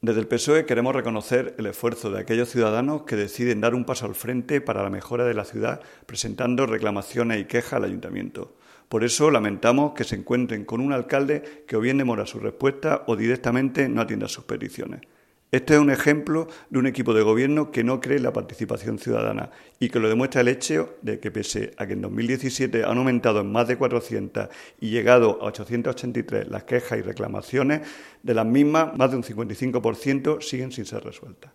Desde el PSOE queremos reconocer el esfuerzo de aquellos ciudadanos que deciden dar un paso al frente para la mejora de la ciudad, presentando reclamaciones y quejas al ayuntamiento. Por eso lamentamos que se encuentren con un alcalde que o bien demora su respuesta o directamente no atienda sus peticiones. Este es un ejemplo de un equipo de gobierno que no cree en la participación ciudadana y que lo demuestra el hecho de que, pese a que en 2017 han aumentado en más de 400 y llegado a 883 las quejas y reclamaciones, de las mismas, más de un 55% siguen sin ser resueltas.